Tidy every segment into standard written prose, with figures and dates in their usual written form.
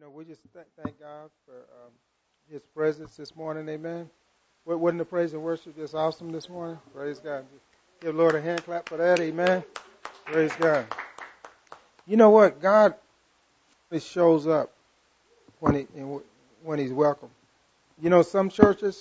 We just thank God for His presence this morning. Amen. Wasn't the praise and worship just awesome this morning? Praise God. Give the Lord a hand clap for that. Amen. Praise God. You know what? God shows up when He's welcome. You know, some churches.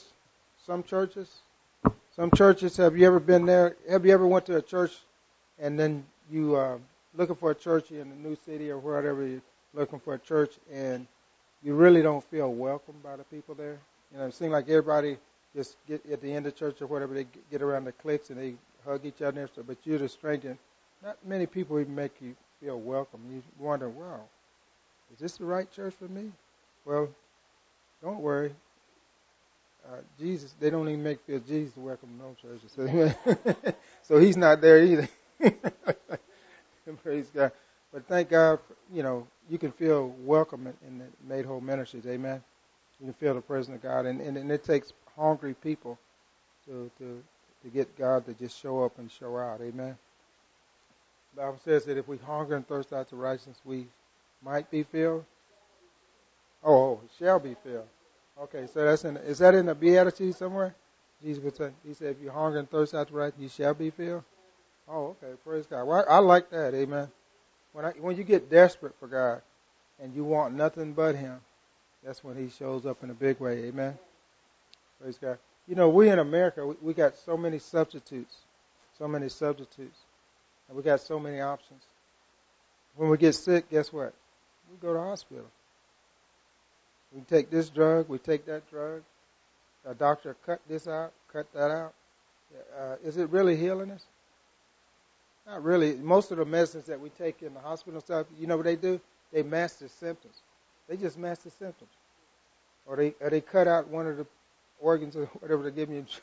Have you ever been there? Have you ever went to a church and then you looking for a church in a new city or wherever you're looking for a church and you really don't feel welcomed by the people there? You know, it seems like everybody just get at the end of church or whatever, they get around the cliques and they hug each other. But you're the stranger. Not many people even make you feel welcome. You wonder, wow, is this the right church for me? Well, don't worry. Jesus, they don't even make feel Jesus welcome in no churches. So He's not there either. Praise God. But thank God, you can feel welcome in the Made Whole Ministries. Amen. You can feel the presence of God. And it takes hungry people to get God to just show up and show out. Amen. The Bible says that if we hunger and thirst after righteousness, we might be filled. Oh, shall be filled. Okay, so is that in the Beatitudes somewhere? Jesus would say, He said, if you hunger and thirst after righteousness, you shall be filled. Oh, okay, praise God. Well, I like that, amen. When you get desperate for God and you want nothing but Him, that's when He shows up in a big way, amen. Praise God. You know, we in America, we got so many substitutes, and we got so many options. When we get sick, guess what? We go to the hospital. We take this drug, we take that drug. A doctor cut this out, cut that out. Is it really healing us? Not really. Most of the medicines that we take in the hospital and stuff, you know what they do? They mask the symptoms. They just mask the symptoms. Or they cut out one of the organs or whatever they give you.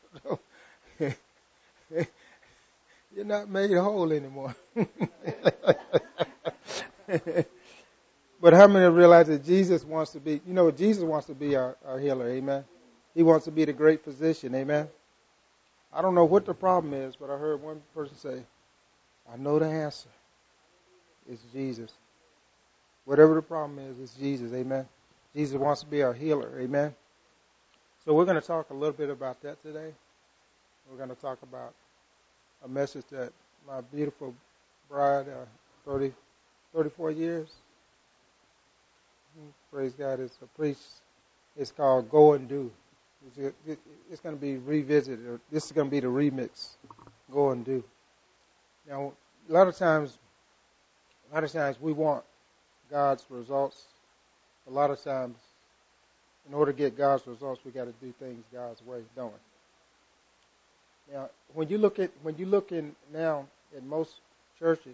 You're not made whole anymore. But how many realize that Jesus wants to be, Jesus wants to be our healer, amen? He wants to be the great physician, amen? I don't know what the problem is, but I heard one person say, I know the answer. It's Jesus. Whatever the problem is, it's Jesus, amen? Jesus wants to be our healer, amen? So we're going to talk a little bit about that today. We're going to talk about a message that my beautiful bride, 34 years, praise God, is a priest. It's called Go and Do. It's going to be revisited. Or this is going to be the remix. Go and Do. Now, a lot of times we want God's results. A lot of times, in order to get God's results, we got to do things God's way, don't we? Now, when you look in now in most churches,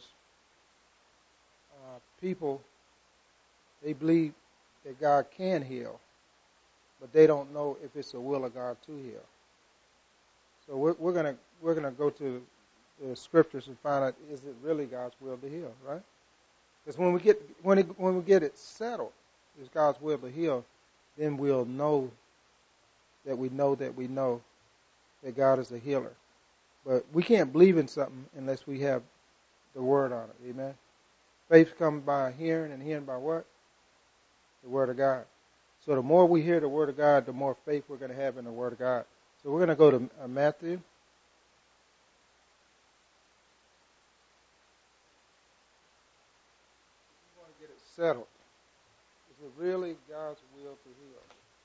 people, they believe that God can heal, but they don't know if it's the will of God to heal. So we're gonna go to the scriptures and find out, is it really God's will to heal, right? Because when we get it settled, it's God's will to heal, then we'll know that we know that God is a healer. But we can't believe in something unless we have the Word on it. Amen. Faith comes by hearing, and hearing by what? The Word of God. So the more we hear the Word of God, the more faith we're going to have in the Word of God. So we're going to go to Matthew. We want to get it settled. Is it really God's will to heal?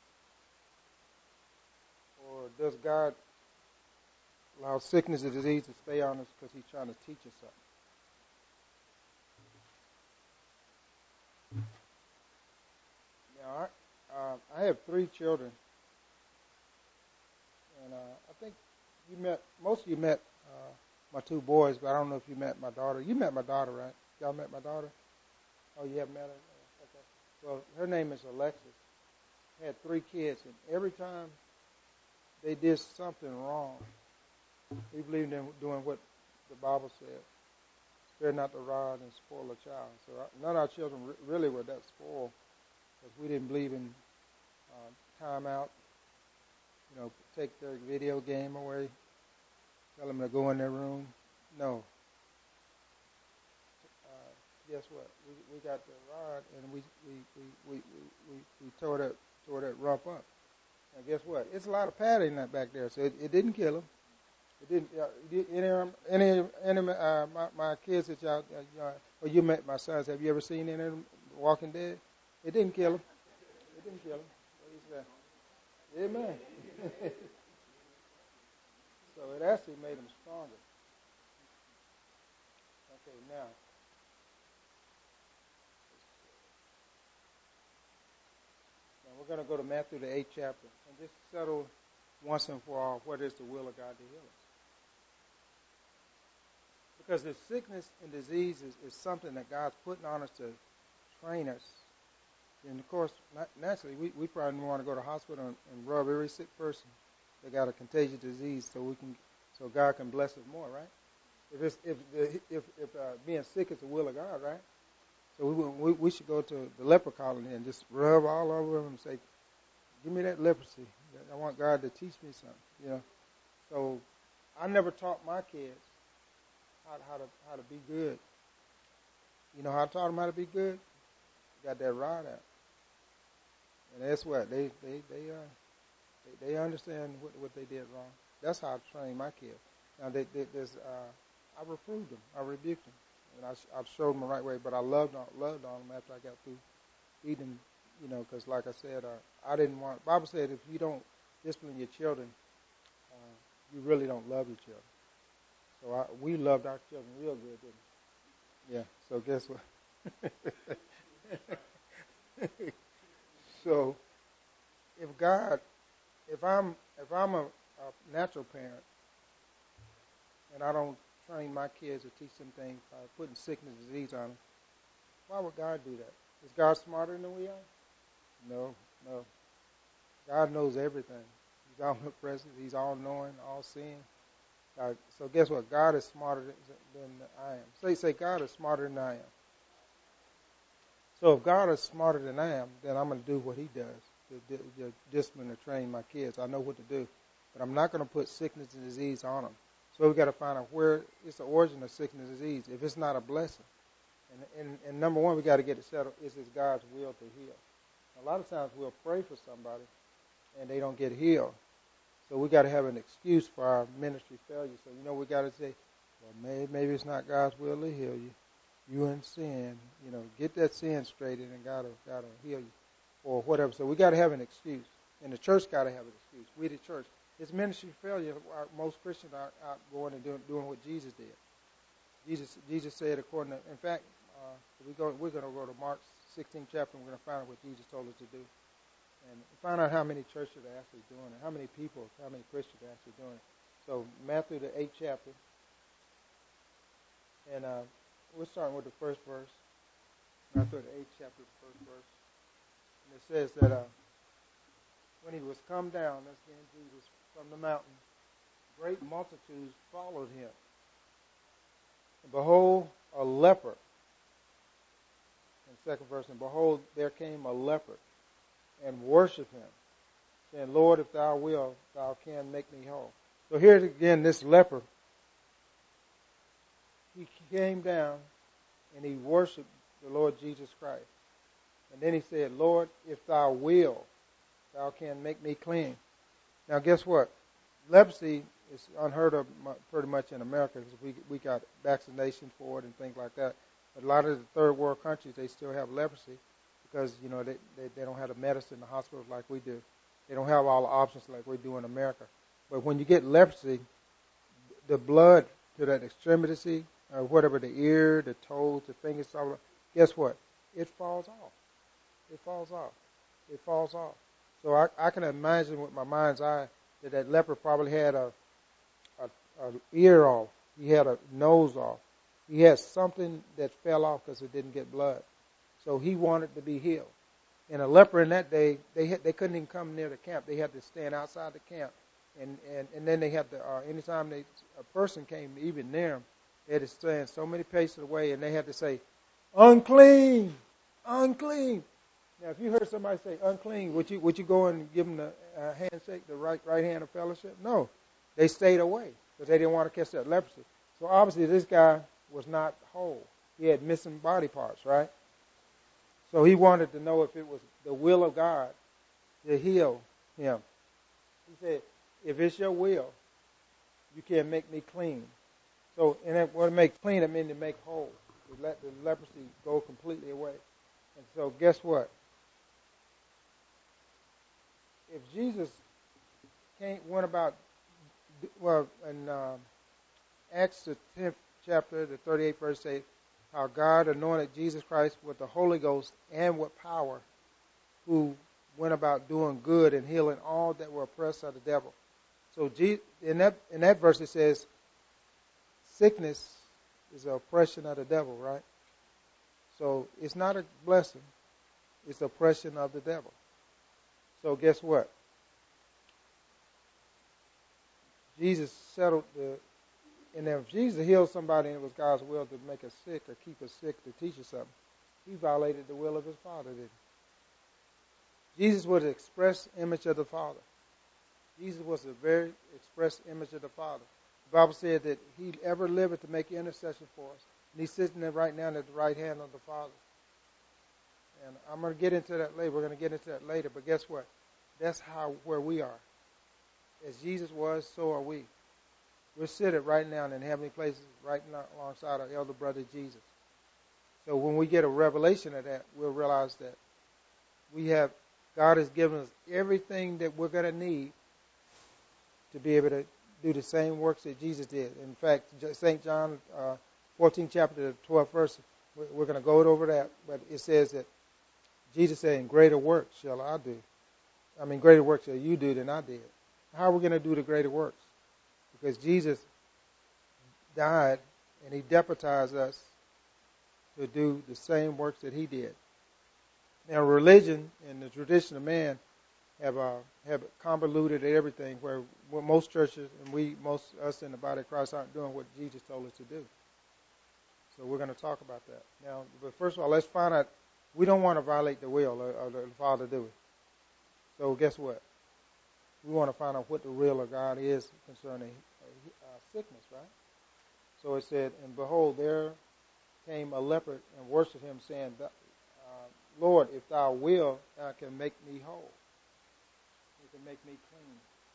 Or does God allow sickness and disease to stay on us because He's trying to teach us something? Now, I have 3 children, and I think most of you met my 2 boys, but I don't know if you met my daughter. You met my daughter, right? Y'all met my daughter? Oh, you haven't met her? Okay. Well, her name is Alexis. I had 3 kids, and every time they did something wrong, we believed in doing what the Bible said. Spare not the rod and spoil a child. So none of our children really were that spoiled, because we didn't believe in time out, take their video game away, tell them to go in their room. No. Guess what? We got the rod, and tore that rump up. And guess what? It's a lot of padding in that back there, so it didn't kill him. It didn't. Any my kids that y'all, or you met my sons. Have you ever seen any of them Walking Dead? It didn't kill him. It didn't kill him. Amen. So it actually made him stronger. Okay, now. We're going to go to Matthew, the 8th chapter, and just settle once and for all what is the will of God to heal us. Because the sickness and disease is something that God's putting on us to train us. And, of course, naturally, we probably want to go to the hospital and rub every sick person that got a contagious disease so God can bless us more, right? If being sick is the will of God, right? So we should go to the leper colony and just rub all over them and say, give me that leprosy. I want God to teach me something, So I never taught my kids how to be good. You know how I taught them how to be good? Got that rod out. And that's what they understand what they did wrong. That's how I trained my kids. Now I reproved them, I rebuked them, and I showed them the right way. But I loved on them after I got through feeding them, because like I said, I didn't want. The Bible said if you don't discipline your children, you really don't love your children. So we loved our children real good, didn't we? Yeah. So guess what? So if I'm a natural parent and I don't train my kids or teach them things by putting sickness and disease on them, why would God do that? Is God smarter than we are? No. God knows everything. He's omnipresent. He's all-knowing, all-seeing. So guess what? God is smarter than I am. Say God is smarter than I am. So if God is smarter than I am, then I'm going to do what he does, to discipline and train my kids. I know what to do. But I'm not going to put sickness and disease on them. So we've got to find out where it's the origin of sickness and disease, if it's not a blessing. And number one, we got to get it settled. Is it God's will to heal? A lot of times we'll pray for somebody and they don't get healed. So we got to have an excuse for our ministry failure. So, we got to say, well, maybe it's not God's will to heal you. You in sin. Get that sin straightened and God will heal you. Or whatever. So we got to have an excuse. And the church got to have an excuse. We the church. It's ministry failure. Most Christians are out going and doing what Jesus did. Jesus said according to, in fact, we're going to go to Mark 16th chapter and we're going to find out what Jesus told us to do. And find out how many churches are actually doing it, how many Christians are actually doing it. So Matthew, the 8th chapter, and we're starting with the first verse. Matthew, the 8th chapter, the first verse. And it says that when he was come down, that's again Jesus, from the mountain, great multitudes followed him. And behold, a leper. In the second verse, and behold, there came a leper and worshiped him, saying, Lord, if thou wilt, thou can make me whole. So here again, this leper, he came down and he worshiped the Lord Jesus Christ. And then he said, Lord, if thou wilt, thou can make me clean. Now guess what? Leprosy is unheard of pretty much in America because we got vaccination for it and things like that. But a lot of the third world countries, they still have leprosy because, they don't have the medicine in the hospitals like we do. They don't have all the options like we do in America. But when you get leprosy, the blood to that extremity, or whatever, the ear, the toes, the fingers, guess what? It falls off. It falls off. It falls off. So I can imagine with my mind's eye that leper probably had a ear off. He had a nose off. He had something that fell off because it didn't get blood. So he wanted to be healed. And a leper in that day, they couldn't even come near the camp. They had to stand outside the camp. And then they had to, anytime a person came even near them, they had to stand so many paces away and they had to say, unclean, unclean. Now, if you heard somebody say unclean, would you go and give them the handshake, the right hand of fellowship? No. They stayed away because they didn't want to catch that leprosy. So obviously this guy was not whole. He had missing body parts, right? So he wanted to know if it was the will of God to heal him. He said, if it's your will, you can make me clean. So, and what to make clean, it means to make whole, to let the leprosy go completely away. And so, guess what? If Jesus went about, well, in Acts the 10th chapter, the 38th verse, say how God anointed Jesus Christ with the Holy Ghost and with power, who went about doing good and healing all that were oppressed of the devil. So in that verse it says, sickness is an oppression of the devil, right? So it's not a blessing, it's oppression of the devil. So guess what? Jesus settled and if Jesus healed somebody and it was God's will to make us sick or keep us sick to teach us something, he violated the will of his Father, didn't he? Jesus was the express image of the Father. Jesus was the very express image of the Father. The Bible said that he ever lived to make intercession for us. And he's sitting there right now at the right hand of the Father. And I'm going to get into that later. We're going to get into that later. But guess what? That's where we are. As Jesus was, so are we. We're seated right now in heavenly places, right alongside our elder brother Jesus. So when we get a revelation of that, we'll realize that God has given us everything that we're going to need to be able to do the same works that Jesus did. In fact, St. John 14 chapter 12 verse, we're going to go over that, but it says that Jesus said, greater works shall I do. Greater works shall you do than I did. How are we going to do the greater works? Because Jesus died and he deputized us to do the same works that he did. Now, religion and the tradition of man have convoluted everything, where most churches and us in the body of Christ aren't doing what Jesus told us to do. So we're going to talk about that. Now, but first of all, let's find out, we don't want to violate the will of the Father, do we? So guess what? We want to find out what the will of God is concerning sickness, right? So it said, and behold, there came a leper and worshipped him, saying, Lord, if thou wilt, thou can make me whole. You can make me clean.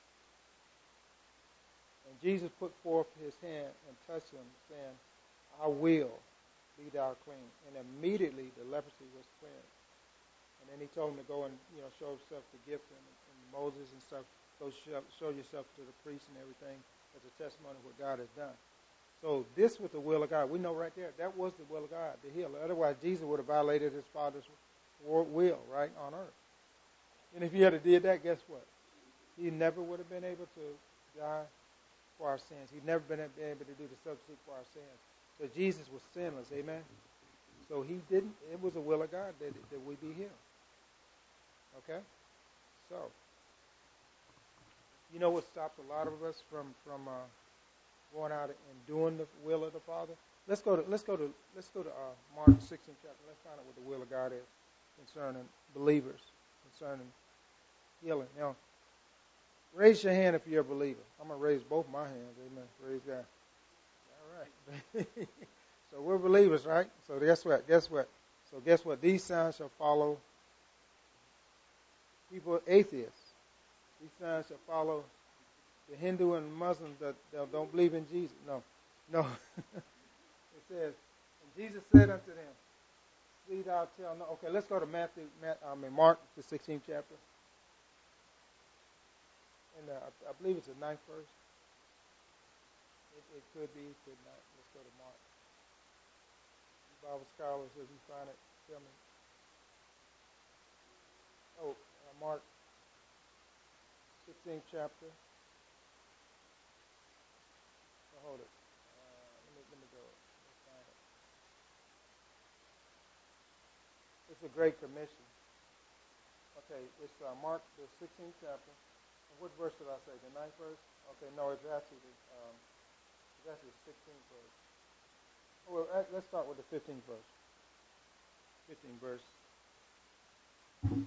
And Jesus put forth his hand and touched him, saying, I will, be thou clean. And immediately the leprosy was cleansed. And then he told him to go and show himself to Gideon and Moses and stuff. Go show yourself to the priest and everything as a testimony of what God has done. So this was the will of God. We know right there, that was the will of God, to heal. Otherwise, Jesus would have violated his Father's will, right, on earth. And if he had did that, guess what? He never would have been able to die for our sins. He'd never been able to do the substitute for our sins. So Jesus was sinless, amen? So it was the will of God that we be healed. Okay? So, you know what stops a lot of us from going out and doing the will of the Father? Let's go to Mark 16 chapter. Let's find out what the will of God is concerning believers, concerning healing. Now, raise your hand if you're a believer. I'm going to raise both my hands. Amen. Praise God. All right. So we're believers, right? So guess what? These signs shall follow people, atheists. These signs shall follow the Hindu and Muslims that don't believe in Jesus. No. It says, and Jesus said unto them, see thou tell no. Okay, let's go to Mark, the 16th chapter. And I believe it's the 9th verse. It could be, it could not. Let's go to Mark. Bible scholars, if you find it, tell me. Mark 16th chapter. Hold it. Let me go. Let's find it. It's a great commission. Okay, it's Mark the 16th chapter. What verse did I say? The 9th verse? Okay, no, it's actually the 16th verse. Well, let's start with the 15th verse. 15th verse. And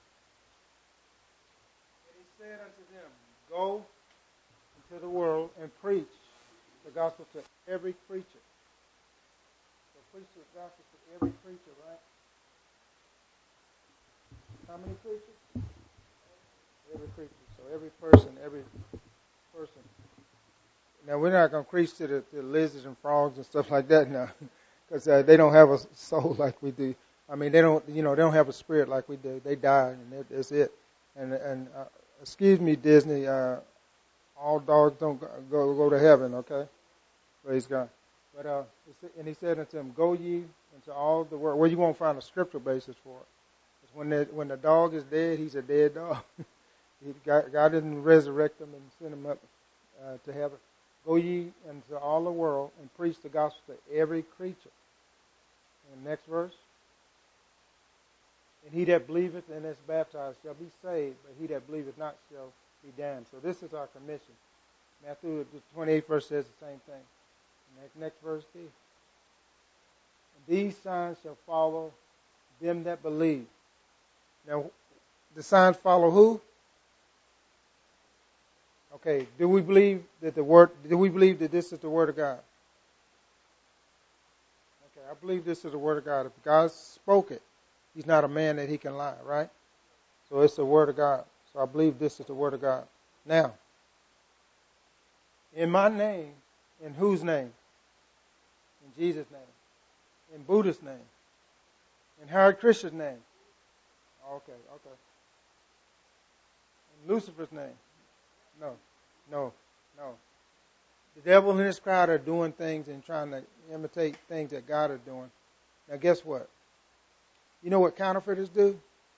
he said unto them, go into the world and preach the gospel to every creature. So preach the gospel to every creature, right? How many creatures? every creature. So every person. Now we're not going to preach to the lizards and frogs and stuff like that now, because they don't have a soul like we do. I mean, they don't have a spirit like we do. They die, and that's it. And excuse me, Disney. All dogs don't go to heaven. Okay, praise God. But and he said unto them, "Go ye into all the world." Where you won't find a scriptural basis for it. Because when the dog is dead, he's a dead dog. God didn't resurrect him and send him up to heaven. Go ye into all the world and preach the gospel to every creature. And the next verse. And he that believeth and is baptized shall be saved, but he that believeth not shall be damned. So this is our commission. Matthew the 28th verse says the same thing. And next verse D. And these signs shall follow them that believe. Now, the signs follow who? Okay, do we believe that this is the word of God? Okay, I believe this is the word of God. If God spoke it, he's not a man that he can lie, right? So it's the word of God. So I believe this is the word of God. Now, in my name, in whose name? In Jesus' name. In Buddha's name. In Hare Krishna's name. Okay. In Lucifer's name. No. The devil and his crowd are doing things and trying to imitate things that God is doing. Now guess what? You know what counterfeiters do?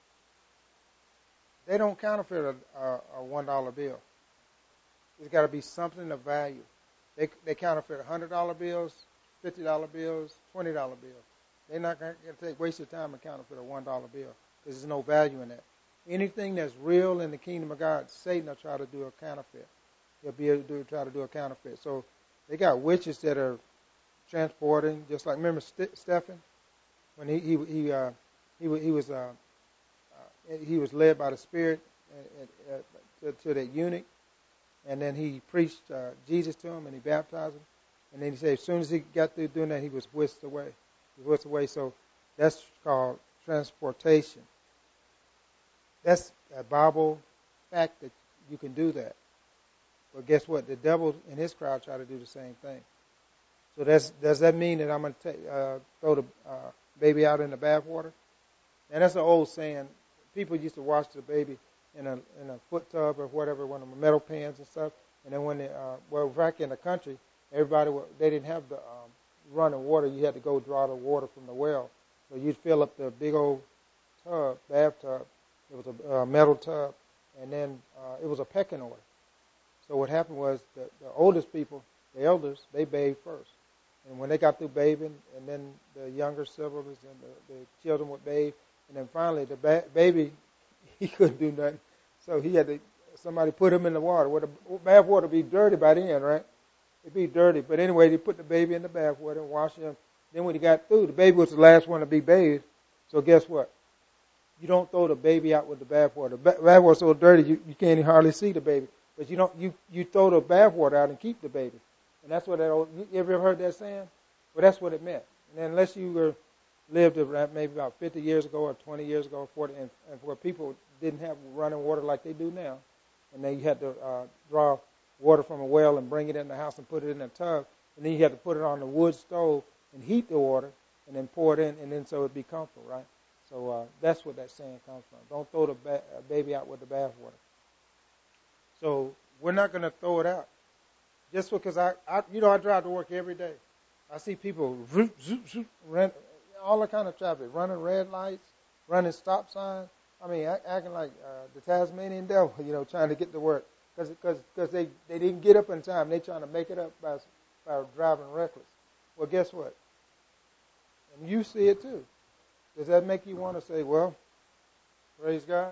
They don't counterfeit a $1 bill. There's got to be something of value. They counterfeit $100 bills, $50 bills, $20 bills. They're not going to waste your time and counterfeit a $1 bill because there's no value in that. Anything that's real in the kingdom of God, Satan will try to do a counterfeit. He'll be able to try to do a counterfeit. So they got witches that are transporting, just like remember Stephen when he was led by the Spirit to that eunuch, and then he preached Jesus to him and he baptized him, and then he said as soon as he got through doing that, he was whisked away. So that's called transportation. That's a Bible fact that you can do that. But guess what? The devil and his crowd try to do the same thing. So does that mean that I'm going to throw the baby out in the bathwater? And that's an old saying. People used to wash the baby in a foot tub or whatever, one of the metal pans and stuff. And then when back in the country, they didn't have the running water. You had to go draw the water from the well. So you'd fill up the big old bathtub. It was a metal tub, and then it was a pecking order. So what happened was the oldest people, the elders, they bathed first. And when they got through bathing, and then the younger siblings and the children would bathe, and then finally the baby, he couldn't do nothing. So he had somebody put him in the water. Well, the bath water would be dirty by then, right? It'd be dirty. But anyway, they put the baby in the bath water and washed him. Then when he got through, the baby was the last one to be bathed. So guess what? You don't throw the baby out with the bath water. The bath water's so dirty you can't hardly see the baby. But you throw the bath water out and keep the baby. And that's what you ever heard that saying? Well, that's what it meant. And then unless you lived maybe about 50 years ago or 20 years ago or 40, and where people didn't have running water like they do now, and then you had to draw water from a well and bring it in the house and put it in a tub, and then you had to put it on the wood stove and heat the water and then pour it in, and then so it'd be comfortable, right? So that's what that saying comes from. Don't throw the baby out with the bath water. So we're not going to throw it out. Just because I drive to work every day. I see people run all the kind of traffic, running red lights, running stop signs. I mean, acting like the Tasmanian devil, trying to get to work. Because they didn't get up in time. They're trying to make it up by driving reckless. Well, guess what? And you see it too. Does that make you want to say, well, praise God?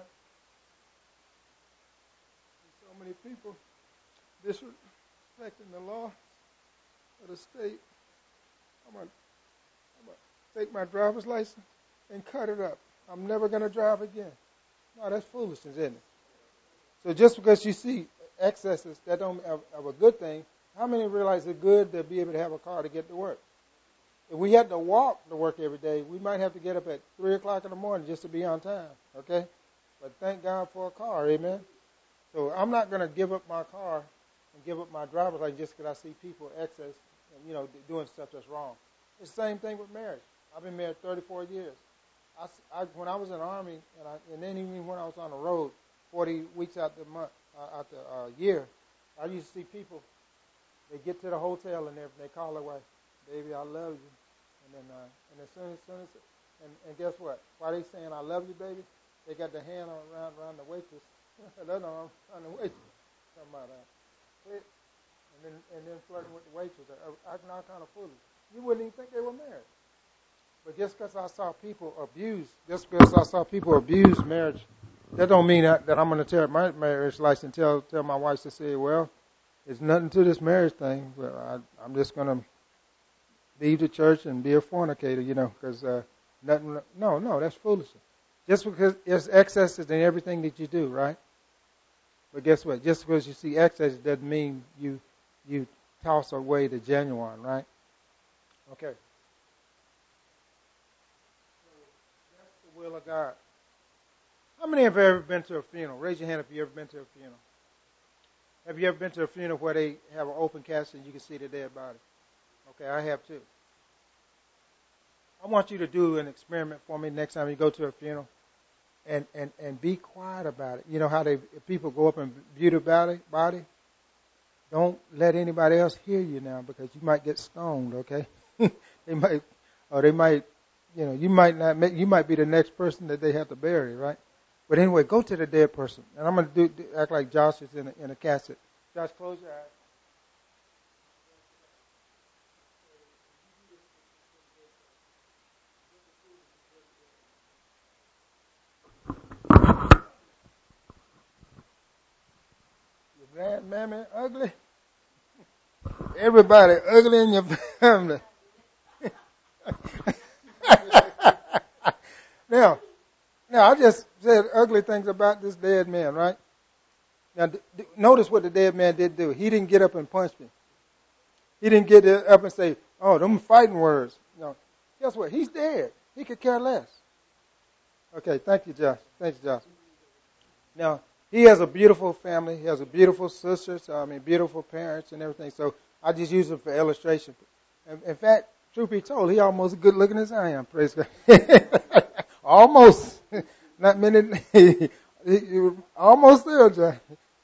So many people disrespecting the law of the state. I'm going to take my driver's license and cut it up. I'm never going to drive again. No, that's foolishness, isn't it? So just because you see excesses that don't have a good thing, how many realize it's good to be able to have a car to get to work? If we had to walk to work every day, we might have to get up at 3 o'clock in the morning just to be on time, okay? But thank God for a car, amen? So I'm not going to give up my car and give up my driver's license just because I see people excess, doing stuff that's wrong. It's the same thing with marriage. I've been married 34 years. When I was in the Army, and then even when I was on the road, 40 weeks out the year, I used to see people. They get to the hotel and they call their wife, "Baby, I love you," and as soon as and guess what? While they saying "I love you, baby," they got their hand around the waitress. That's not on the waitress. Talking about quit, and then flirting with the waitress, acting all kind of foolish. You wouldn't even think they were married. But just because I saw people abuse marriage, that don't mean that I'm going to tear my marriage license and tell my wife to say, well, there's nothing to this marriage thing. But I'm just going to leave the church and be a fornicator, because nothing. No, that's foolishness. Just because there's excesses in everything that you do, right? But guess what? Just because you see excesses doesn't mean you toss away the genuine, right? Okay. The will of God. How many have ever been to a funeral? Raise your hand if you've ever been to a funeral. Have you ever been to a funeral where they have an open casket and you can see the dead body? Okay, I have too. I want you to do an experiment for me next time you go to a funeral and be quiet about it. You know how people go up and view the body? Don't let anybody else hear you now because you might get stoned, okay? you might you might be the next person that they have to bury, right? But anyway, go to the dead person. And I'm going to act like Josh is in a casket. Josh, close your eyes. Your grandmammy ugly? Everybody ugly in your family. Now, I just said ugly things about this dead man, right? Now, notice what the dead man did do. He didn't get up and punch me. He didn't get up and say, "Oh, them fighting words." No. Guess what? He's dead. He could care less. Okay, thank you, Josh. Thank you, Josh. Now, he has a beautiful family. He has a beautiful sister, beautiful parents and everything. So I just use him for illustration. In fact, truth be told, he almost as good looking as I am. Praise God. Almost. Not many. Almost there, John.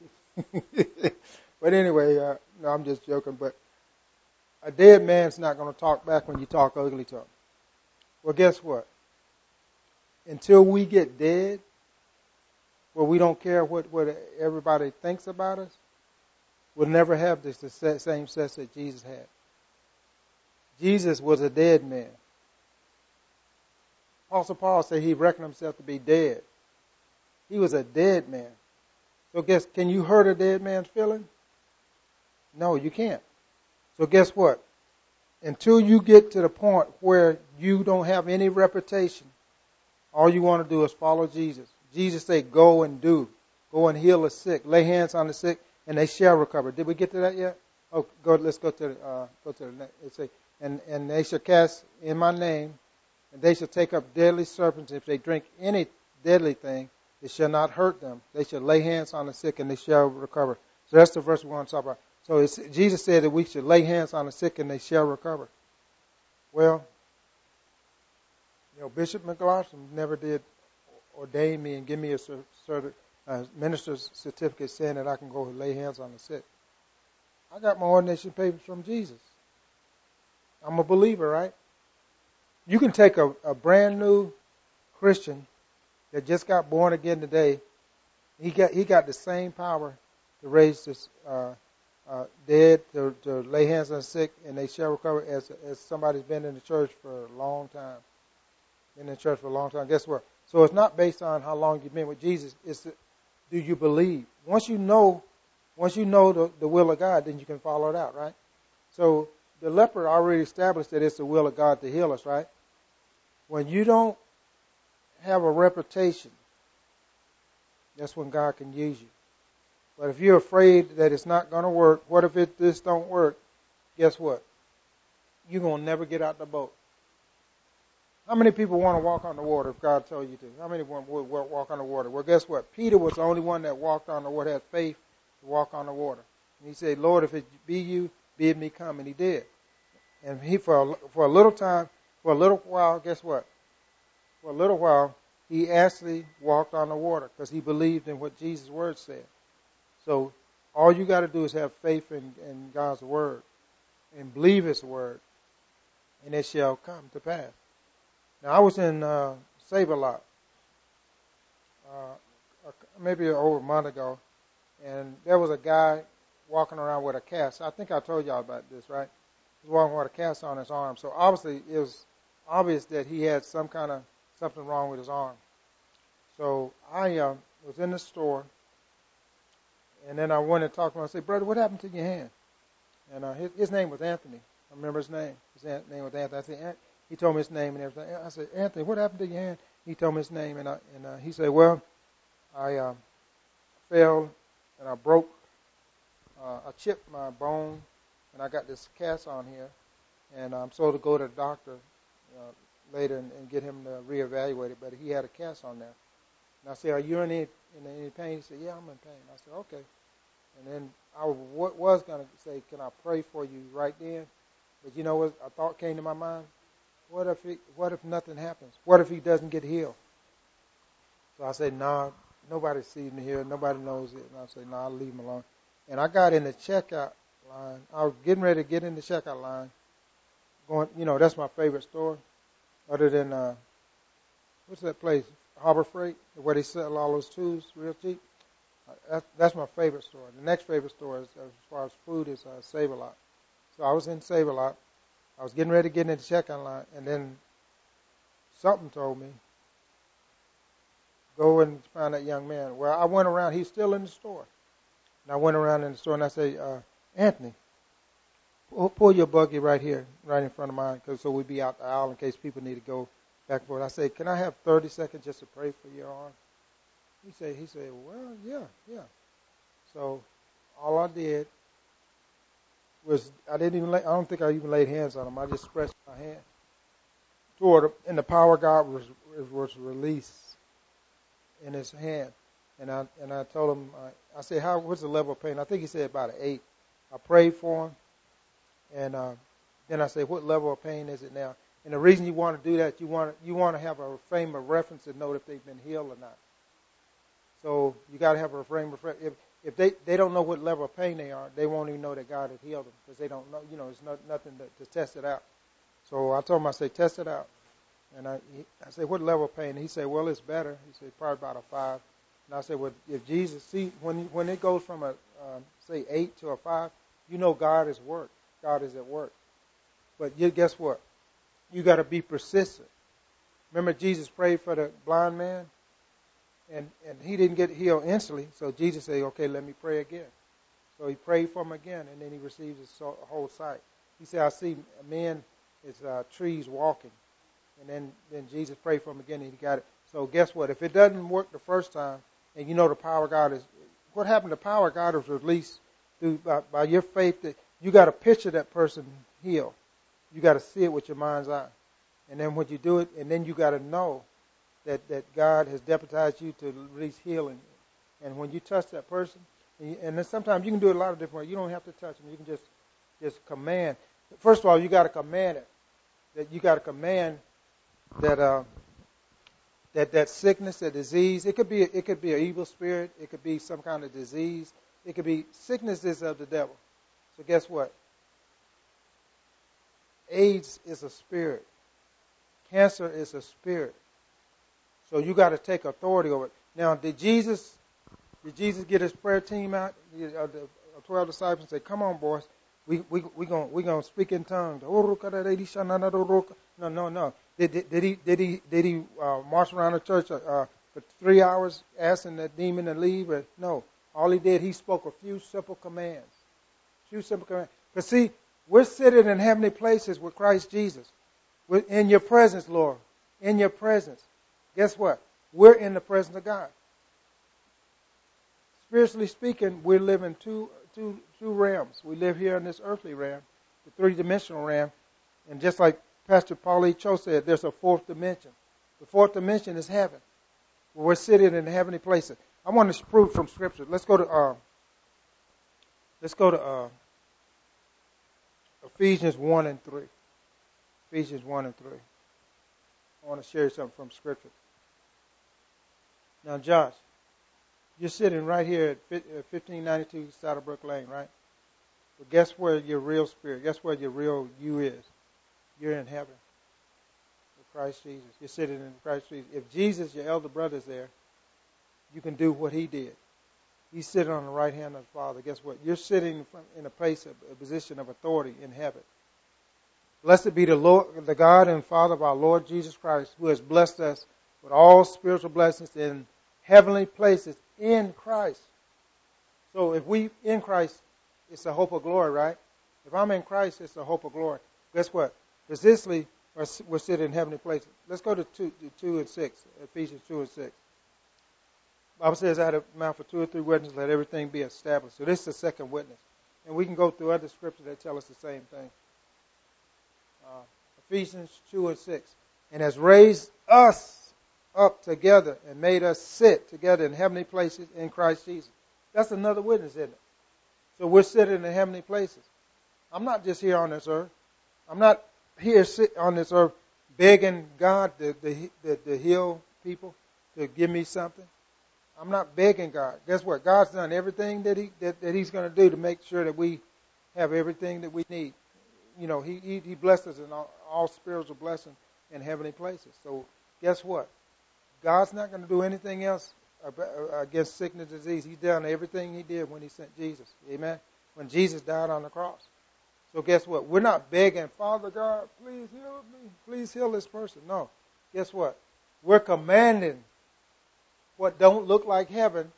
But anyway, no, I'm just joking. But a dead man's not going to talk back when you talk ugly to him. Well, guess what? Until we get dead, where we don't care what everybody thinks about us, we'll never have the same success that Jesus had. Jesus was a dead man. Apostle Paul said he reckoned himself to be dead. He was a dead man. So can you hurt a dead man's feeling? No, you can't. So guess what? Until you get to the point where you don't have any reputation, all you want to do is follow Jesus. Jesus said, go and do. Go and heal the sick. Lay hands on the sick, and they shall recover. Did we get to that yet? Oh, let's go to the next. It say, and they shall cast in my name, and they shall take up deadly serpents. If they drink any deadly thing, it shall not hurt them. They shall lay hands on the sick, and they shall recover. So that's the verse we want to talk about. So Jesus said that we should lay hands on the sick, and they shall recover. Well, Bishop McLaughlin never did ordain me and give me a minister's certificate saying that I can go and lay hands on the sick. I got my ordination papers from Jesus. I'm a believer, right? You can take a brand new Christian that just got born again today. He got the same power to raise this dead, to lay hands on the sick, and they shall recover as somebody's been in the church for a long time. Been in the church for a long time. Guess what? So it's not based on how long you've been with Jesus. It's do you believe? Once you know the will of God, then you can follow it out, right? So the leper already established that it's the will of God to heal us, right? When you don't have a reputation, that's when God can use you. But if you're afraid that it's not going to work, what if this don't work? Guess what? You're going to never get out the boat. How many people want to walk on the water if God told you to? How many would walk on the water? Well, guess what? Peter was the only one that walked on the water, had faith to walk on the water. And he said, Lord, if it be you, bid me come. And he did. And he, for a little time, for a little while, guess what? For a little while, he actually walked on the water because he believed in what Jesus' word said. So all you got to do is have faith in God's word and believe his word, and it shall come to pass. Now, I was in Save-A-Lot maybe over a month ago, and there was a guy walking around with a cast. I think I told y'all about this, right? He was walking with a cast on his arm. So obviously, it was obvious that he had something wrong with his arm. So I was in the store, and then I went and talked to him. I said, brother, what happened to your hand? And his name was Anthony. I remember his name. His name was Anthony. I said, he told me his name and everything. I said, Anthony, what happened to your hand? He told me his name, and he said, well, I fell and I broke, I chipped my bone, and I got this cast on here, and I'm supposed to go to the doctor later and get him to reevaluate it, but he had a cast on there. And I said, are you in any pain? He said, yeah, I'm in pain. I said, okay. And then I was going to say, can I pray for you right then? But you know what? A thought came to my mind. What if nothing happens? What if he doesn't get healed? So I said, nah, nobody sees me here. Nobody knows it. And I said, nah, I'll leave him alone. And I got in the checkout line. I was getting ready to get in the checkout line. That's my favorite store. Other than, what's that place? Harbor Freight, where they sell all those tools real cheap. That's my favorite store. The next favorite store, as far as food, is Save-A-Lot. So I was in Save-A-Lot. I was getting ready to get in the checkout line, and then something told me, go and find that young man. Well, I went around. He's still in the store. And I went around in the store, and I say, Anthony, pull your buggy right here, right in front of mine, so we'll be out the aisle in case people need to go back and forth. I say, can I have 30 seconds just to pray for your arm? He said, well, yeah. So all I did was I don't think I even laid hands on him. I just stretched my hand toward him, and the power of God was released in his hand. And I told him, I said, what's the level of pain? I think he said about an 8. I prayed for him, and then I said, what level of pain is it now? And the reason you want to do that, you want to have a frame of reference to know if they've been healed or not. So you got to have a frame of reference. If they don't know what level of pain they are, they won't even know that God has healed them because they don't know. It's nothing to test it out. So I told him, I said, test it out. And I said, what level of pain? And he said, well, it's better. He said, probably about a 5. And I said, well, if Jesus, see, when it goes from a, say, 8 to a 5, you know God is work. God is at work. But guess what? You got to be persistent. Remember Jesus prayed for the blind man? And he didn't get healed instantly. So Jesus said, okay, let me pray again. So he prayed for him again, and then he received his whole sight. He said, I see men as trees walking. And then Jesus prayed for him again, and he got it. So guess what? If it doesn't work the first time, and you know the power of God is, what happened? The power of God is released by your faith. That you got to picture that person healed. You got to see it with your mind's eye. And then when you do it, and then you got to know that God has deputized you to release healing. And when you touch that person, and then sometimes you can do it a lot of different ways. You don't have to touch them. You can just command. First of all, you got to command it. That you got to command that sickness, that disease. It could be an evil spirit. It could be some kind of disease. It could be sickness is of the devil. So guess what? AIDS is a spirit. Cancer is a spirit. So you got to take authority over it. Now, did Jesus get his prayer team out? The 12 disciples say, "Come on, boys, we gonna speak in tongues." No. Did he march around the church for 3 hours asking that demon to leave? No. All he did, he spoke a few simple commands. Because see, we're sitting in heavenly places with Christ Jesus. We're in your presence, Lord. In your presence. Guess what? We're in the presence of God. Spiritually speaking, we live in two realms. We live here in this earthly realm, the 3-dimensional realm. And just like Pastor Paulie Cho said, there's a fourth dimension. The fourth dimension is heaven, where we're sitting in heavenly places. I want to prove from Scripture. Let's go to Ephesians 1 and 3. Ephesians 1 and 3. I want to share something from Scripture. Now, Josh, you're sitting right here at 1592 Saddlebrook Lane, right? But guess where your real spirit, guess where your real you is? You're in heaven with Christ Jesus. You're sitting in Christ Jesus. If Jesus, your elder brother, is there, you can do what he did. He's sitting on the right hand of the Father. Guess what? You're sitting in a place, a position of authority in heaven. Blessed be the Lord, the God and Father of our Lord Jesus Christ, who has blessed us with all spiritual blessings in heavenly places in Christ. So if we in Christ, it's a hope of glory, right? If I'm in Christ, it's a hope of glory. Guess what? Physically, we're sitting in heavenly places. Let's go to 2 and 6, Ephesians 2 and 6. The Bible says, out of the mouth of 2 or 3 witnesses, let everything be established. So this is the second witness. And we can go through other scriptures that tell us the same thing. Ephesians 2 and 6. And has raised us up together and made us sit together in heavenly places in Christ Jesus. That's another witness, isn't it? So we're sitting in heavenly places. I'm not just here on this earth. I'm not here on this earth begging God to heal people, to give me something. I'm not begging God. Guess what? God's done everything that He's going to do to make sure that we have everything that we need. You know, He blessed us in all spiritual blessings in heavenly places. So guess what? God's not going to do anything else against sickness and disease. He's done everything He did when He sent Jesus. Amen? When Jesus died on the cross. So guess what? We're not begging, Father God, please heal me. Please heal this person. No. Guess what? We're commanding what don't look like heaven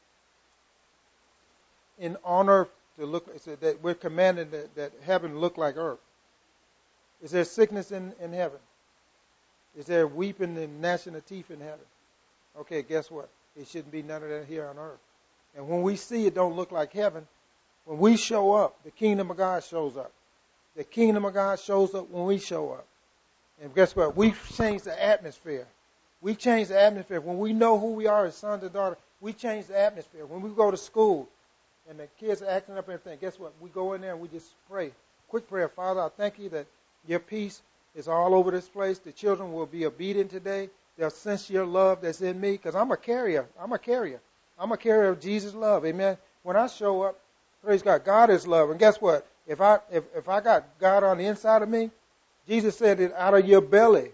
on earth to look. That we're commanding that heaven look like earth. Is there sickness in heaven? Is there weeping and gnashing of teeth in heaven? Okay, guess what? It shouldn't be none of that here on earth. And when we see it don't look like heaven, when we show up, the kingdom of God shows up. The kingdom of God shows up when we show up. And guess what? We change the atmosphere. We change the atmosphere. When we know who we are as sons and daughters, we change the atmosphere. When we go to school and the kids are acting up and everything, guess what? We go in there and we just pray. Quick prayer. Father, I thank you that your peace is all over this place. The children will be obedient today. They'll sense your love that's in me because I'm a carrier. I'm a carrier of Jesus' love. Amen. When I show up, praise God. God is love. And guess what? If I got God on the inside of me, Jesus said that out of your belly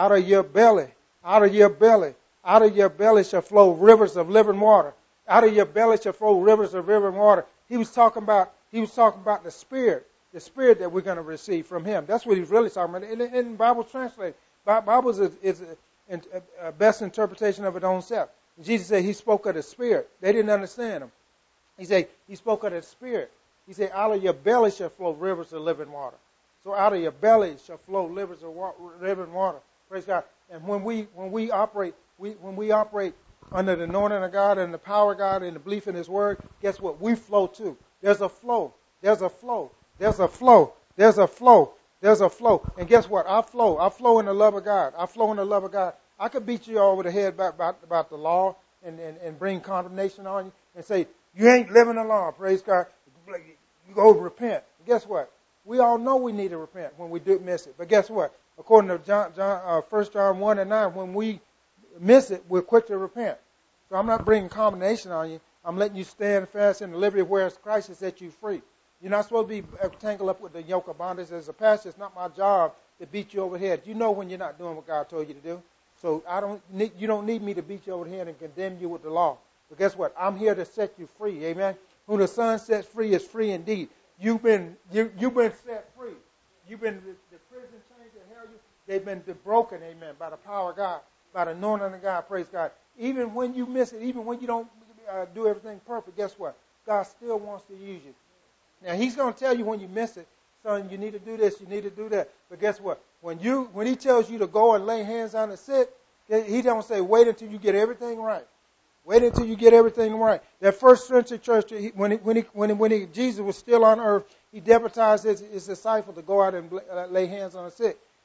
shall flow rivers of living water. Out of your belly shall flow rivers of living water. He was talking about the Spirit that we're going to receive from Him. That's what He's really talking about. In Bible translated, Bible is a best interpretation of its own self. Jesus said He spoke of the Spirit. They didn't understand Him. He said He spoke of the Spirit. He said, out of your belly shall flow rivers of living water. So out of your belly shall flow rivers of living water. Praise God. And when we operate under the anointing of God and the power of God and the belief in His Word, guess what? We flow too. There's a flow. There's a flow. There's a flow. There's a flow. There's a flow. And guess what? I flow. I flow in the love of God. I flow in the love of God. I could beat you all over the head about the law and bring condemnation on you and say, you ain't living the law. Praise God. You go repent. And guess what? We all know we need to repent when we do miss it. But guess what? According to 1 John 1 and 9, when we miss it, we're quick to repent. So I'm not bringing condemnation on you. I'm letting you stand fast in the liberty of where Christ has set you free. You're not supposed to be tangled up with the yoke of bondage. As a pastor, it's not my job to beat you over the head. You know when you're not doing what God told you to do. So you don't need me to beat you over the head and condemn you with the law. But guess what? I'm here to set you free. Amen. Who the Son sets free is free indeed. You've been set free. You've been the prison chains that held you. They've been broken. Amen. By the power of God, by the anointing of God. Praise God. Even when you miss it, even when you don't do everything perfect, guess what? God still wants to use you. Now He's going to tell you when you miss it, son, you need to do this, you need to do that. But guess what? When He tells you to go and lay hands on the sick, He don't say wait until you get everything right. Wait until you get everything right. That first century church, when Jesus was still on earth, He deputized His disciples to go out and lay hands on the sick.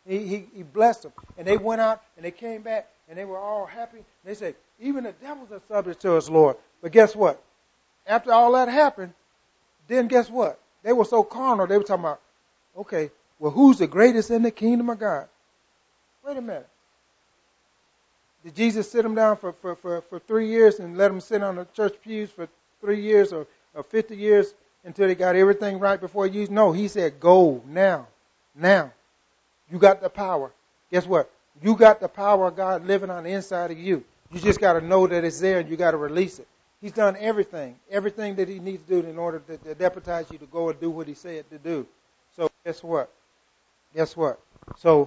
He blessed them. And they went out and they came back and they were all happy. And they said, even the devils are subject to us, Lord. But guess what? After all that happened, then guess what? They were so carnal, they were talking about, okay, well, who's the greatest in the kingdom of God? Wait a minute. Did Jesus sit them down for 3 years and let them sit on the church pews for 3 years or 50 years until they got everything right before you? No, he said, go now. Now. You got the power. Guess what? You got the power of God living on the inside of you. You just got to know that it's there and you got to release it. He's done everything that he needs to do in order to deputize you to go and do what he said to do. So guess what? So,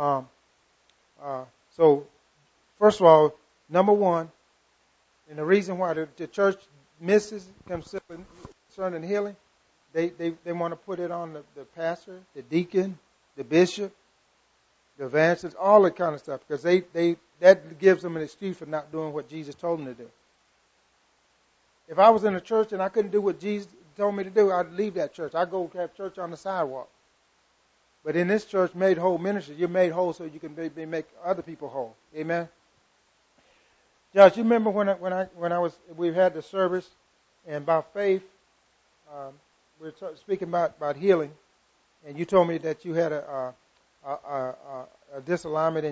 first of all, number one, and the reason why the church misses concerning healing, they want to put it on the pastor, the deacon, the bishop, the evangelist, all that kind of stuff, because that gives them an excuse for not doing what Jesus told them to do. If I was in a church and I couldn't do what Jesus told me to do, I'd leave that church. I'd go have church on the sidewalk. But in this church, Made Whole Ministry, you're made whole so you can make other people whole. Amen. Josh, you remember we had the service, and by faith, we were speaking about healing, and you told me that you had a disalignment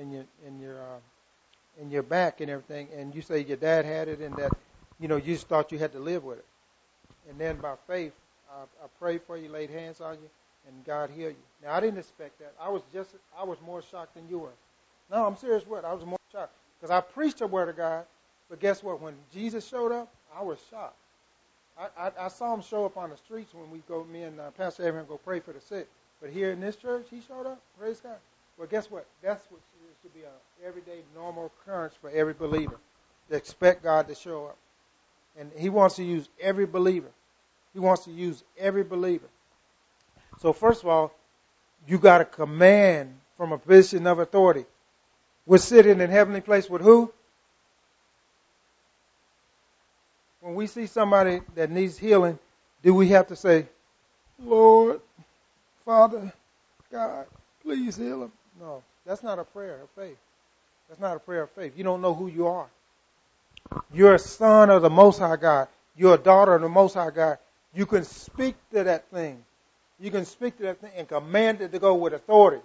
in your back and everything, and you say your dad had it, and that you just thought you had to live with it. And then by faith, I prayed for you, laid hands on you, and God healed you. Now I didn't expect that. I was more shocked than you were. No, I'm serious. I was more shocked because I preached the word of God, but guess what? When Jesus showed up, I was shocked. I saw him show up on the streets when me and Pastor Abraham go pray for the sick. But here in this church, he showed up. Praise God. Well, guess what? That's what should be an everyday, normal occurrence for every believer, to expect God to show up. And he wants to use every believer. He wants to use every believer. So first of all, you got a command from a position of authority. We're sitting in heavenly place with who? When we see somebody that needs healing, do we have to say, Lord, Father, God, please heal him? No, that's not a prayer of faith. That's not a prayer of faith. You don't know who you are. You're a son of the Most High God. You're a daughter of the Most High God. You can speak to that thing. You can speak to that thing and command it to go with authority.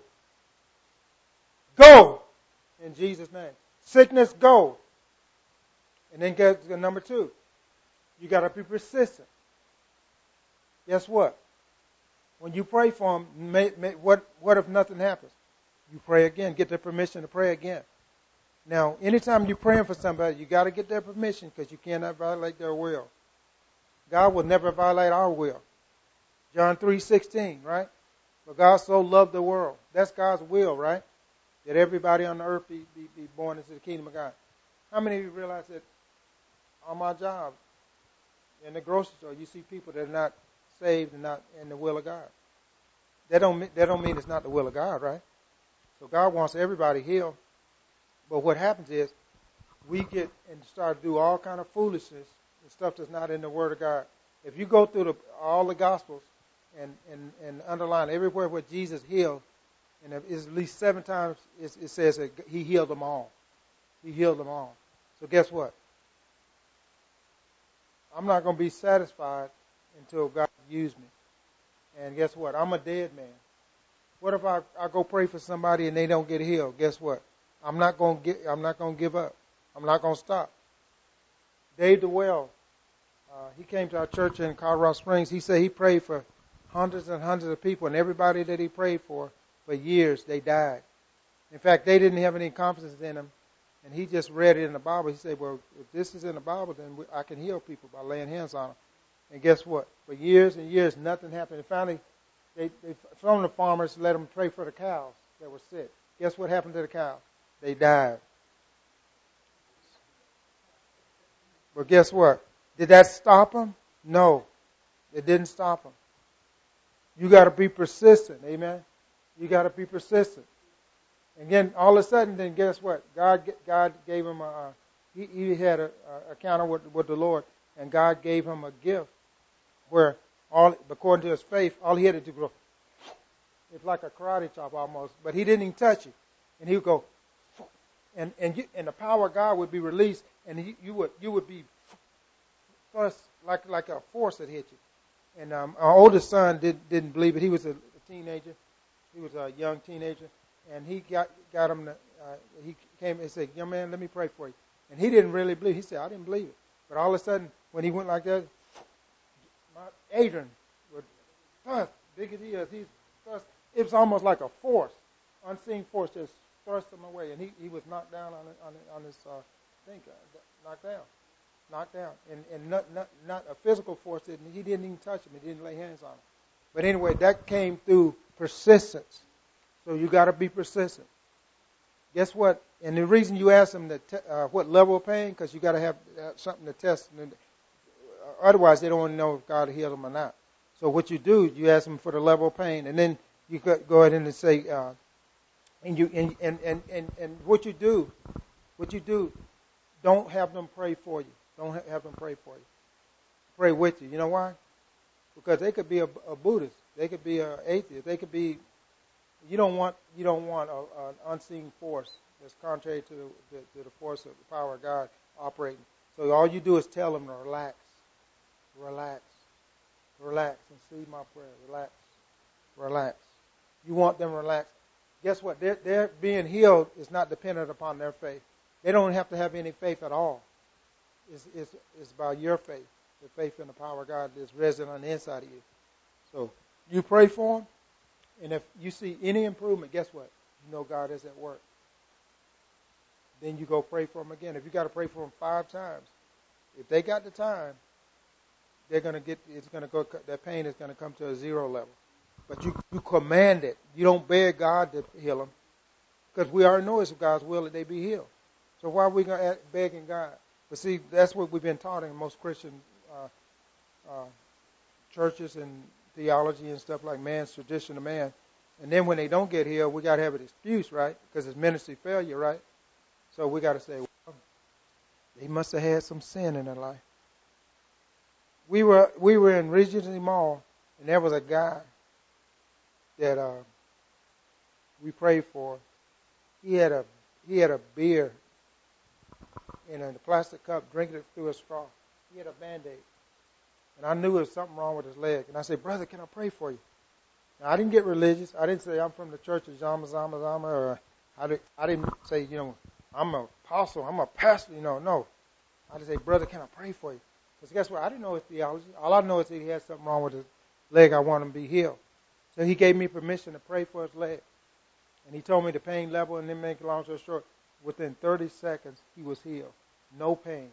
Go in Jesus' name. Sickness, go. And then get to number 2. You got to be persistent. Guess what? When you pray for them, what if nothing happens? You pray again. Get their permission to pray again. Now, anytime you're praying for somebody, you got to get their permission because you cannot violate their will. God will never violate our will. John 3:16, right? But God so loved the world. That's God's will, right? That everybody on the earth be born into the kingdom of God. How many of you realize that on my job, in the grocery store, you see people that are not saved and not in the will of God? That don't mean it's not the will of God, right? So God wants everybody healed. But what happens is we get and start to do all kind of foolishness and stuff that's not in the Word of God. If you go through all the Gospels and underline everywhere where Jesus healed, and it's at least 7 times it says that he healed them all. He healed them all. So guess what? I'm not going to be satisfied until God used me. And guess what? I'm a dead man. What if I go pray for somebody and they don't get healed? Guess what? I'm not going to give up. I'm not going to stop. Dave DeWell, he came to our church in Colorado Springs. He said he prayed for hundreds and hundreds of people, and everybody that he prayed for years, they died. In fact, they didn't have any confidence in him, and he just read it in the Bible. He said, well, if this is in the Bible, then I can heal people by laying hands on them. And guess what? For years and years, nothing happened. And finally, some of the farmers let them pray for the cows that were sick. Guess what happened to the cows? They died. But guess what? Did that stop them? No, it didn't stop them. You got to be persistent. Amen. You got to be persistent. And then all of a sudden, then guess what? God gave him he had a encounter with the Lord, and God gave him a gift where according to his faith, all he had to do was, It's like a karate chop almost, but he didn't even touch you. And he would go, and the power of God would be released, and you would be thrust like a force that hit you. And our oldest son didn't believe it. He was a teenager. He was a young teenager, and he got him. He came and said, "Young man, let me pray for you." And he didn't really believe. He said, "I didn't believe it." But all of a sudden, when he went like that, Adrian would thrust, big as he is, he's thrust. It was almost like a force, unseen force, just thrust him away, and he was knocked down on his thing, knocked down, and not a physical force. He didn't even touch him. He didn't lay hands on him. But anyway, that came through persistence. So you got to be persistent. Guess what? And the reason you ask them what level of pain, because you got to have something to test. Otherwise, they don't know if God healed them or not. So what you do, you ask them for the level of pain, and then you go ahead and say, and what you do, don't have them pray for you. Don't have them pray for you. Pray with you. You know why? Because they could be a Buddhist. They could be an atheist. They could be. You don't want an unseen force that's contrary to the force of the power of God operating. So all you do is tell them to relax, and see my prayer. Relax. You want them relaxed. Guess what? Their being healed is not dependent upon their faith. They don't have to have any faith at all. It's about your faith, the faith in the power of God that's resident on the inside of you. So you pray for them, and if you see any improvement, guess what? You know God is at work. Then you go pray for them again. If you got to pray for them 5 times, if they got the time, they're going to get. It's going to go. Their pain is going to come to a 0 level. But you command it. You don't beg God to heal them, because we already know it's God's will that they be healed. So why are we going to begging God? But see, that's what we've been taught in most Christian churches and theology and stuff, like man's tradition of man. And then when they don't get healed, we got to have an excuse, right? Because it's ministry failure, right? So we got to say, well, they must have had some sin in their life. We were in Regency Mall, and there was a guy that we prayed for. He had a beer in a plastic cup, drinking it through a straw. He had a Band-Aid. And I knew there was something wrong with his leg. And I said, "Brother, can I pray for you?" Now, I didn't get religious. I didn't say I'm from the church of Zama, or I didn't say, I'm an apostle, I'm a pastor, no. I just say, "Brother, can I pray for you?" Because guess what? I didn't know his theology. All I know is that he had something wrong with his leg. I want him to be healed. So he gave me permission to pray for his leg. And he told me the pain level, and then make a long story short, within 30 seconds, he was healed. No pain.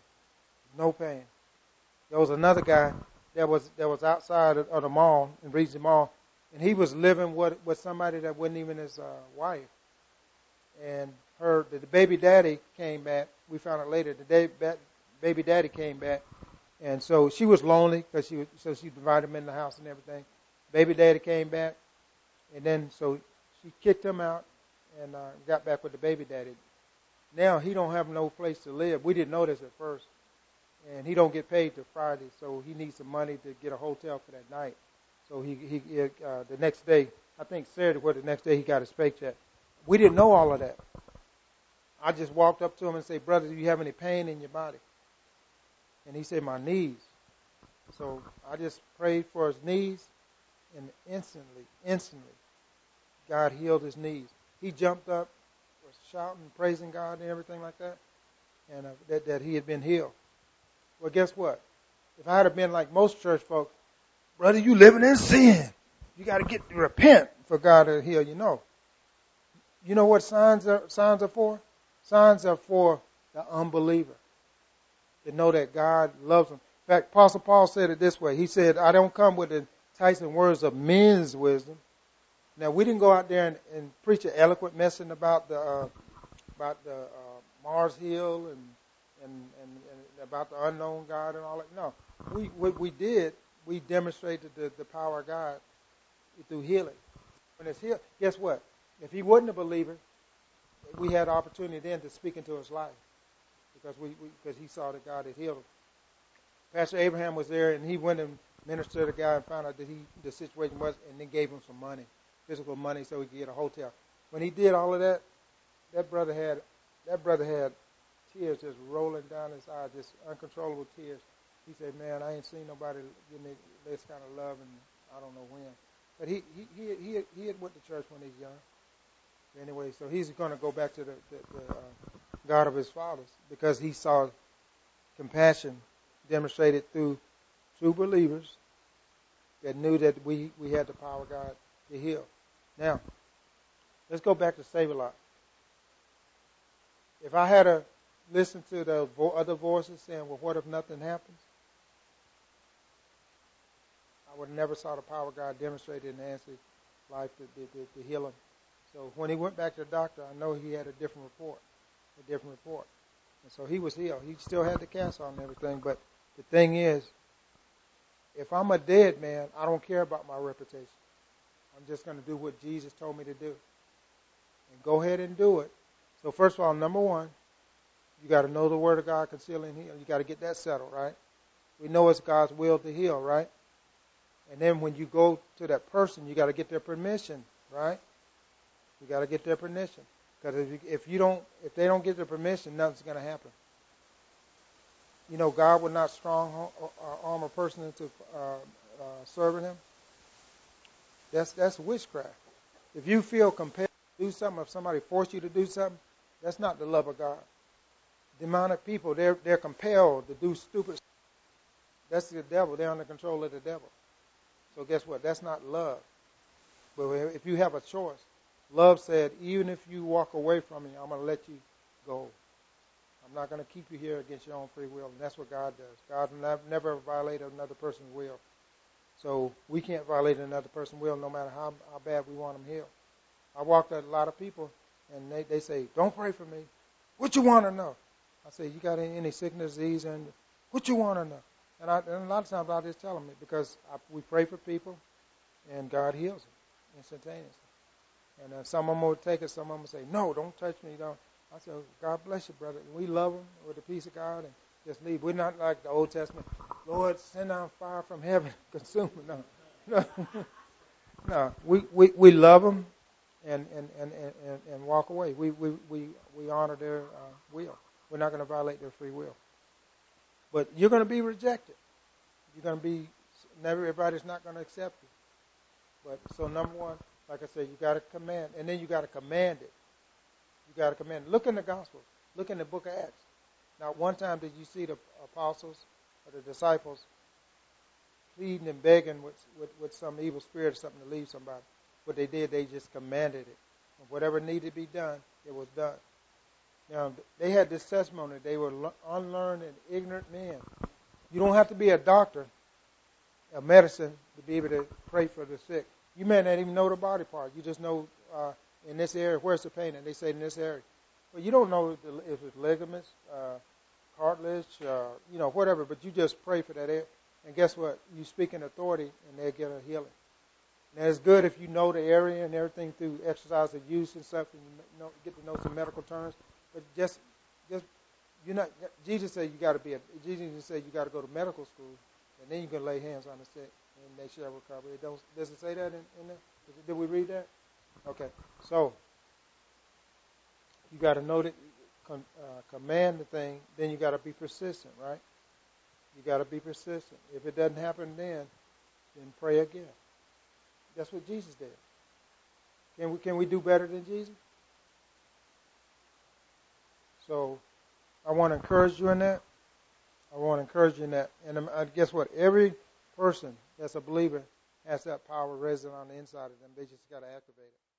There was another guy that was outside of the mall, in Regency Mall, and he was living with somebody that wasn't even his wife. And the baby daddy came back. We found out later. The baby daddy came back, and so she was lonely because she invited him in the house and everything. Baby daddy came back, and then so she kicked him out and got back with the baby daddy. Now he don't have no place to live. We didn't know this at first, and he don't get paid till Friday, so he needs some money to get a hotel for that night. So he the next day, I think Saturday, the next day he got his paycheck. We didn't know all of that. I just walked up to him and said, "Brother, do you have any pain in your body?" And he said, "My knees." So I just prayed for his knees, and instantly, God healed his knees. He jumped up, was shouting, praising God and everything like that, and that he had been healed. Well, guess what? If I had been like most church folks, "Brother, you living in sin. You got to repent for God to heal you." No. You know what signs are for? Signs are for the unbeliever, to know that God loves them. In fact, Apostle Paul said it this way. He said, "I don't come with the enticing words of men's wisdom." Now, we didn't go out there and preach an eloquent message about the Mars Hill and about the unknown God and all that. No, what we did, we demonstrated the power of God through healing. When it's healed, guess what? If he wasn't a believer, we had the opportunity then to speak into his life, because he saw that God had healed him. Pastor Abraham was there, and he went and ministered to the guy and found out that the situation was, and then gave him some money. physical money so he could get a hotel. When he did all of that, that brother had tears just rolling down his eyes, just uncontrollable tears. He said, "Man, I ain't seen nobody give me this kind of love, and I don't know when." But he had went to church when he was young. Anyway, so he's going to go back to the God of his fathers because he saw compassion demonstrated through true believers that knew that we had the power of God to heal. Now, let's go back to Save-A-Lot. If I had to listen to the other voices saying, "Well, what if nothing happens?" I would have never saw the power of God demonstrated in Nancy's life to heal him. So when he went back to the doctor, I know he had a different report. And so he was healed. He still had the cast on and everything. But the thing is, if I'm a dead man, I don't care about my reputation. I'm just going to do what Jesus told me to do. And go ahead and do it. So first of all, number one, you got to know the Word of God, conceal and heal. You got to get that settled, right? We know it's God's will to heal, right? And then when you go to that person, you got to get their permission, right? You got to get their permission. Because if they don't get their permission, nothing's going to happen. You know, God would not strong arm a person into serving Him. That's witchcraft. If you feel compelled to do something, if somebody forced you to do something, that's not the love of God. Demonic people, they're compelled to do stupid stuff. That's the devil. They're under control of the devil. So guess what? That's not love. But if you have a choice, love said, even if you walk away from me, I'm going to let you go. I'm not going to keep you here against your own free will. And that's what God does. God will never violate another person's will. So we can't violate another person's will no matter how bad we want them healed. I walked at a lot of people, and they say, "Don't pray for me. What you want to know?" I say, "You got any sickness, disease, and what you want to know?" And a lot of times I just tell them it because we pray for people, and God heals them instantaneously. And some of them will take it, some of them will say, "No, don't touch me, don't." I said, "God bless you, brother." And we love them with the peace of God and just leave. We're not like the Old Testament. "Lord, send down fire from heaven, consume them." No, no. We love them and walk away. We honor their will. We're not going to violate their free will. But you're going to be rejected. You're going to be. Everybody's not going to accept you. But so number one, like I said, you got to command, and then you got to command it. You got to command it. Look in the Gospels. Look in the book of Acts. Not one time did you see the apostles or the disciples pleading and begging with some evil spirit or something to leave somebody. What they did, they just commanded it. And whatever needed to be done, it was done. Now, they had this testimony. They were unlearned and ignorant men. You don't have to be a doctor of medicine to be able to pray for the sick. You may not even know the body part. You just know in this area, where's the pain? And they say in this area. Well, you don't know if it's ligaments, cartilage, whatever, but you just pray for that area. And guess what? You speak in authority, and they'll get a healing. Now, it's good if you know the area and everything through exercise of use and stuff, and you get to know some medical terms. But just you're not. Jesus said you got to go to medical school, and then you can lay hands on the sick, and they shall recover. Does it say that in there? Did we read that? Okay. So you got to know that, command the thing. Then you got to be persistent, right? You got to be persistent. If it doesn't happen then pray again. That's what Jesus did. Can we do better than Jesus? So I want to encourage you in that. And guess what? Every person that's a believer has that power resident on the inside of them. They just got to activate it.